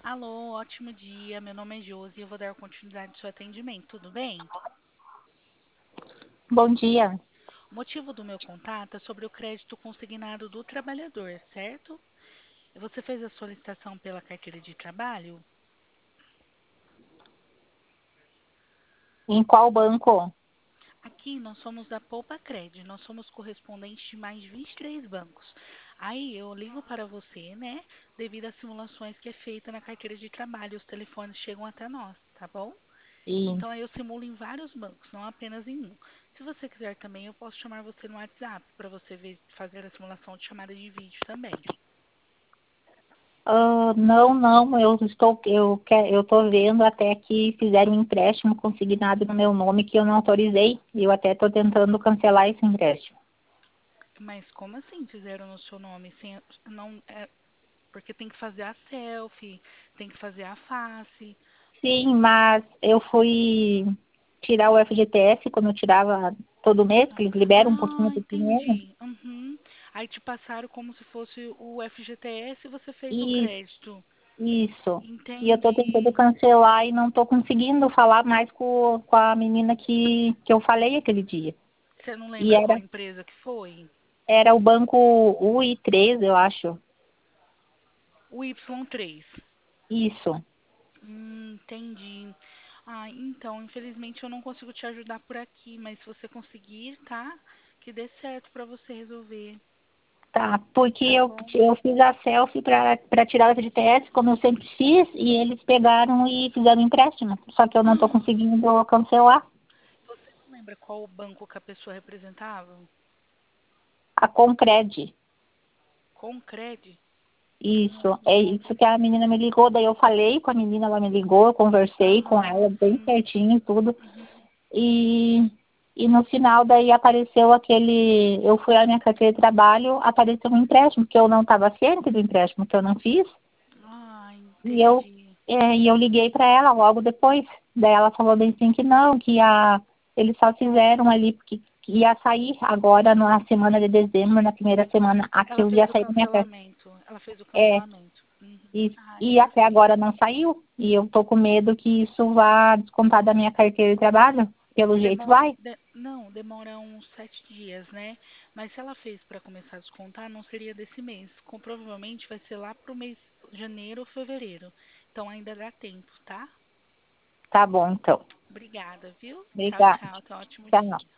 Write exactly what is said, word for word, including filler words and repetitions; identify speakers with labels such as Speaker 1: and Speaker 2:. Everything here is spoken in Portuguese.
Speaker 1: Alô, ótimo dia. Meu nome é Josi e eu vou dar continuidade ao seu atendimento, tudo bem?
Speaker 2: Bom dia.
Speaker 1: O motivo do meu contato é sobre o crédito consignado do trabalhador, certo? Você fez a solicitação pela carteira de trabalho?
Speaker 2: Em qual banco?
Speaker 1: Aqui nós somos da Poupa Cred, nós somos correspondentes de mais de vinte e três bancos. Aí eu ligo para você, né, devido às simulações que é feita na carteira de trabalho, os telefones chegam até nós, tá bom?
Speaker 2: E,
Speaker 1: Então, aí eu simulo em vários bancos, não apenas em um. Se você quiser também, eu posso chamar você no WhatsApp para você ver, fazer a simulação de chamada de vídeo também.
Speaker 2: ah, não, não, eu estou, eu que, eu estou vendo até que fizeram um empréstimo consignado no meu nome que eu não autorizei. E eu até estou tentando cancelar esse empréstimo.
Speaker 1: Mas como assim fizeram no seu nome? Sem, não, é, porque tem que fazer a selfie, tem que fazer a face.
Speaker 2: Sim, mas eu fui tirar o F G T S quando eu tirava todo mês, que eles liberam um pouquinho
Speaker 1: Ah,
Speaker 2: do dinheiro.
Speaker 1: entendi. Uhum. Aí te passaram como se fosse o F G T S e você fez o
Speaker 2: Isso,
Speaker 1: crédito.
Speaker 2: isso. E eu estou tentando
Speaker 1: Entendi.
Speaker 2: cancelar e não estou conseguindo falar mais com, com a menina que, que eu falei aquele dia.
Speaker 1: Você não
Speaker 2: E
Speaker 1: lembra qual
Speaker 2: era
Speaker 1: empresa que foi?
Speaker 2: Era o banco U I três, eu acho.
Speaker 1: O Y três.
Speaker 2: Isso.
Speaker 1: Hum, entendi. Ah, então, infelizmente eu não consigo te ajudar por aqui, mas se você conseguir, tá? Que dê certo pra você resolver,
Speaker 2: Tá, porque
Speaker 1: tá
Speaker 2: eu,
Speaker 1: bom?
Speaker 2: eu fiz a selfie para tirar o F G T S, como eu sempre fiz, e eles pegaram e fizeram empréstimo. Só que eu não estou conseguindo cancelar.
Speaker 1: Você não lembra qual o banco que a pessoa representava?
Speaker 2: A Concred.
Speaker 1: Concred?
Speaker 2: Isso. É
Speaker 1: Hum,
Speaker 2: isso que a menina me ligou. Daí eu falei com a menina, ela me ligou, eu conversei com ela
Speaker 1: aham,
Speaker 2: bem
Speaker 1: sim.
Speaker 2: certinho e tudo.
Speaker 1: Uhum.
Speaker 2: E, e no final daí apareceu aquele. Eu fui à minha carteira de trabalho, apareceu um empréstimo, que eu não estava ciente do empréstimo que eu não fiz.
Speaker 1: Ah,
Speaker 2: E eu,
Speaker 1: entendi.
Speaker 2: é, e eu liguei para ela logo depois. Daí ela falou bem assim que não, que a, eles só fizeram ali, porque que ia sair agora na semana de dezembro, na primeira semana,
Speaker 1: Ela
Speaker 2: aquilo
Speaker 1: fez
Speaker 2: ia
Speaker 1: o
Speaker 2: sair da minha festa.
Speaker 1: cancelamento. Ela fez o
Speaker 2: É,
Speaker 1: cancelamento. Uhum.
Speaker 2: e,
Speaker 1: Ah,
Speaker 2: e até
Speaker 1: perfeito.
Speaker 2: agora não saiu. E eu tô com medo que isso vá descontar da minha carteira de trabalho. Pelo jeito
Speaker 1: Demora,
Speaker 2: vai.
Speaker 1: de- não, demora uns sete dias, né? Mas se ela fez para começar a descontar, não seria desse mês. Com, provavelmente vai ser lá pro mês de janeiro ou fevereiro. Então ainda dá tempo, tá?
Speaker 2: Tá bom, então.
Speaker 1: Obrigada, viu? Tchau,
Speaker 2: Obrigada.
Speaker 1: tchau. Até um ótimo
Speaker 2: Tchau.
Speaker 1: dia.